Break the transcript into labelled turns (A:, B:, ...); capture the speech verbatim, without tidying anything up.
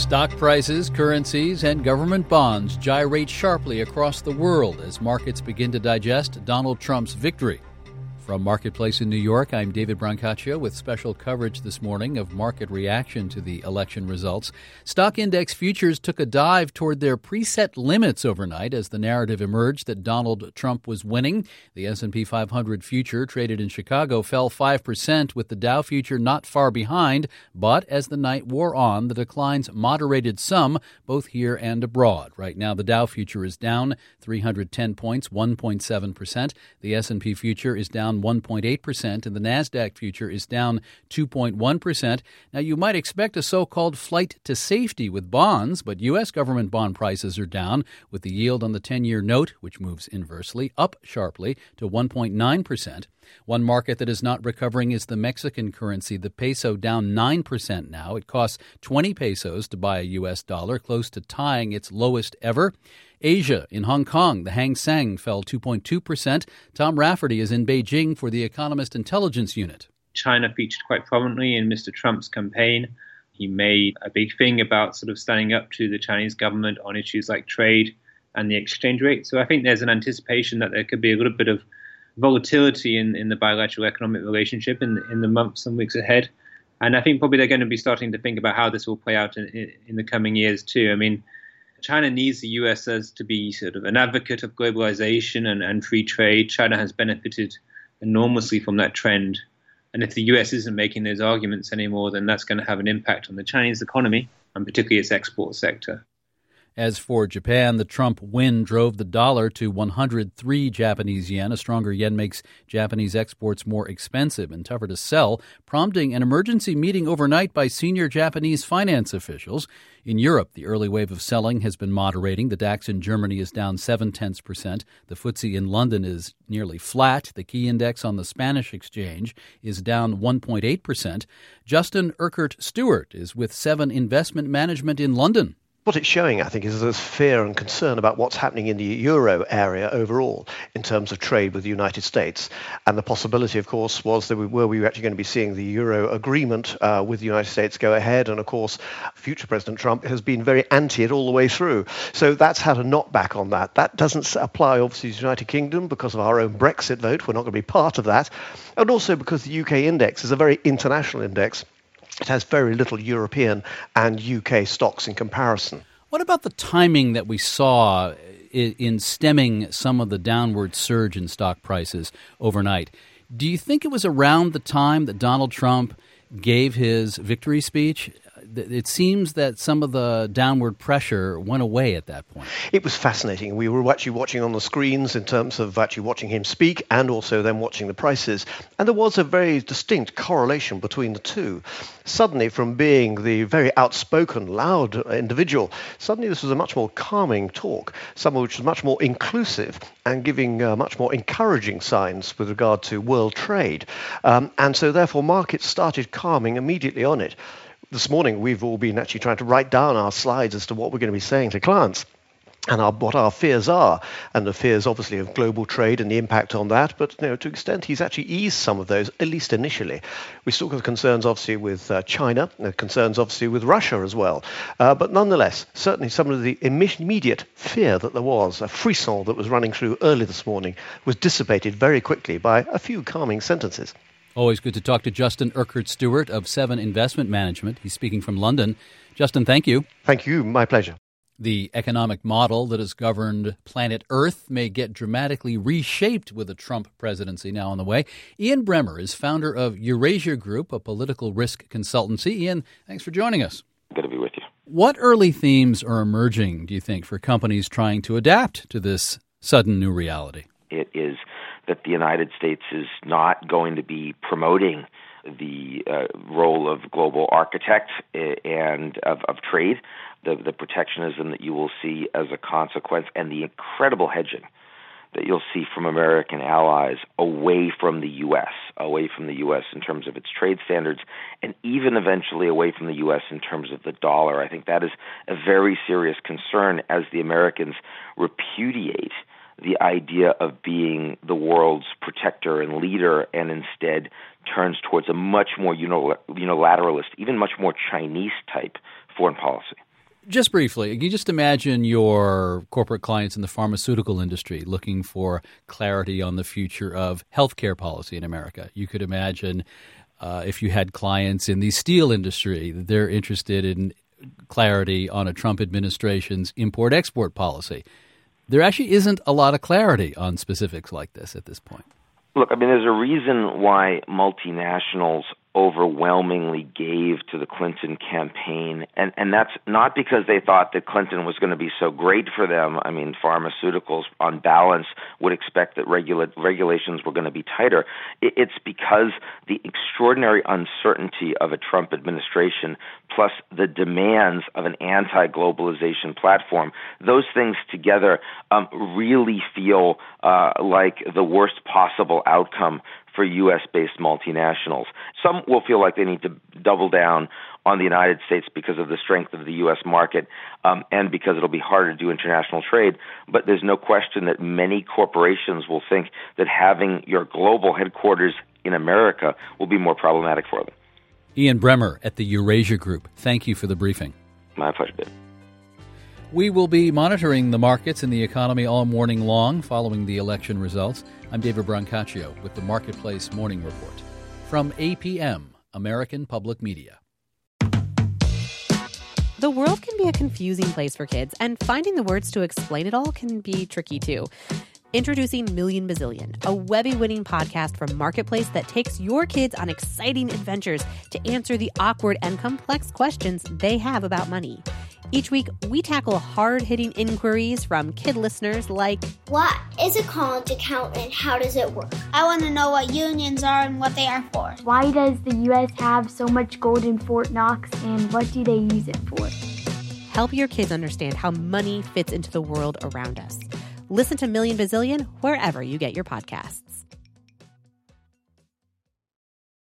A: Stock prices, currencies, and government bonds gyrate sharply across the world as markets begin to digest Donald Trump's victory. From Marketplace in New York, I'm David Brancaccio with special coverage this morning of market reaction to the election results. Stock index futures took a dive toward their preset limits overnight as the narrative emerged that Donald Trump was winning. The S and P five hundred future traded in Chicago fell five percent with the Dow future not far behind. But as the night wore on, the declines moderated some, both here and abroad. Right now, the Dow future is down three hundred ten points, one point seven percent. The S and P future is down one point eight percent, and the NASDAQ future is down two point one percent. Now, you might expect a so-called flight to safety with bonds, but U S government bond prices are down, with the yield on the ten-year note, which moves inversely, up sharply to one point nine percent. One market that is not recovering is the Mexican currency, the peso, down nine percent now. It costs twenty pesos to buy a U S dollar, close to tying its lowest ever. Asia, in Hong Kong, the Hang Seng fell two point two percent. Tom Rafferty is in Beijing for the Economist Intelligence Unit.
B: China featured quite prominently in Mister Trump's campaign. He made a big thing about sort of standing up to the Chinese government on issues like trade and the exchange rate. So I think there's an anticipation that there could be a little bit of volatility in, in the bilateral economic relationship in, in the months and weeks ahead. And I think probably they're going to be starting to think about how this will play out in, in, in the coming years too. I mean, China needs the U S as to be sort of an advocate of globalization and, and free trade. China has benefited enormously from that trend. And if the U S isn't making those arguments anymore, then that's going to have an impact on the Chinese economy and particularly its export sector.
A: As for Japan, the Trump win drove the dollar to one hundred three Japanese yen. A stronger yen makes Japanese exports more expensive and tougher to sell, prompting an emergency meeting overnight by senior Japanese finance officials. In Europe, the early wave of selling has been moderating. The DAX in Germany is down seven-tenths percent. The F T S E in London is nearly flat. The key index on the Spanish exchange is down one point eight percent. Justin Urquhart Stewart is with Seven Investment Management in London.
C: What it's showing, I think, is there's fear and concern about what's happening in the euro area overall in terms of trade with the United States. And the possibility, of course, was that we were we were actually going to be seeing the euro agreement uh, with the United States go ahead. And, of course, future President Trump has been very anti it all the way through. So that's had a knockback on that. That doesn't apply, obviously, to the United Kingdom because of our own Brexit vote. We're not going to be part of that. And also because the U K index is a very international index. It has very little European and U K stocks in comparison.
A: What about the timing that we saw in stemming some of the downward surge in stock prices overnight? Do you think it was around the time that Donald Trump gave his victory speech? It seems that some of the downward pressure went away at that point.
C: It was fascinating. We were actually watching on the screens in terms of actually watching him speak and also then watching the prices. And there was a very distinct correlation between the two. Suddenly, from being the very outspoken, loud individual, suddenly this was a much more calming talk, someone which was much more inclusive and giving uh, much more encouraging signs with regard to world trade. Um, and so therefore markets started calming immediately on it. This morning, we've all been actually trying to write down our slides as to what we're going to be saying to clients and our, what our fears are. And the fears, obviously, of global trade and the impact on that. But you know, to an extent, he's actually eased some of those, at least initially. We still have concerns, obviously, with uh, China, uh, concerns, obviously, with Russia as well. Uh, but nonetheless, certainly some of the immediate fear that there was, a frisson that was running through early this morning, was dissipated very quickly by a few calming sentences.
A: Always good to talk to Justin Urquhart Stewart of Seven Investment Management. He's speaking from London. Justin, thank you.
C: Thank you. My pleasure.
A: The economic model that has governed planet Earth may get dramatically reshaped with a Trump presidency now on the way. Ian Bremmer is founder of Eurasia Group, a political risk consultancy. Ian, thanks for joining us.
D: Good to be with you.
A: What early themes are emerging, do you think, for companies trying to adapt to this sudden new reality?
D: It is that the United States is not going to be promoting the uh, role of global architect and of, of trade, the, the protectionism that you will see as a consequence, and the incredible hedging that you'll see from American allies away from the U S, away from the U S in terms of its trade standards, and even eventually away from the U S in terms of the dollar. I think that is a very serious concern as the Americans repudiate the idea of being the world's protector and leader and instead turns towards a much more unilateralist, even much more Chinese-type foreign policy.
A: Just briefly, can you just imagine your corporate clients in the pharmaceutical industry looking for clarity on the future of healthcare policy in America? You could imagine uh, if you had clients in the steel industry, they're interested in clarity on a Trump administration's import-export policy. There actually isn't a lot of clarity on specifics like this at this point.
D: Look, I mean, there's a reason why multinationals overwhelmingly gave to the Clinton campaign, and, and that's not because they thought that Clinton was going to be so great for them. I mean, pharmaceuticals, on balance, would expect that regula- regulations were going to be tighter. It, it's because the extraordinary uncertainty of a Trump administration plus the demands of an anti-globalization platform, those things together um, really feel uh, like the worst possible outcome for U S-based multinationals. Some will feel like they need to double down on the United States because of the strength of the U S market um, and because it'll be harder to do international trade. But there's no question that many corporations will think that having your global headquarters in America will be more problematic for them.
A: Ian Bremmer at the Eurasia Group, thank you for the briefing.
D: My pleasure, Dave.
A: We will be monitoring the markets and the economy all morning long following the election results. I'm David Brancaccio with the Marketplace Morning Report. From A P M, American Public Media.
E: The world can be a confusing place for kids, and finding the words to explain it all can be tricky too. Introducing Million Bazillion, a Webby-winning podcast from Marketplace that takes your kids on exciting adventures to answer the awkward and complex questions they have about money. Each week, we tackle hard-hitting inquiries from kid listeners like,
F: what is a college account and how does it work? I want to know what unions are and what they are for.
G: Why does the U S have so much gold in Fort Knox and what do they use it for?
E: Help your kids understand how money fits into the world around us. Listen to Million Bazillion wherever you get your podcasts.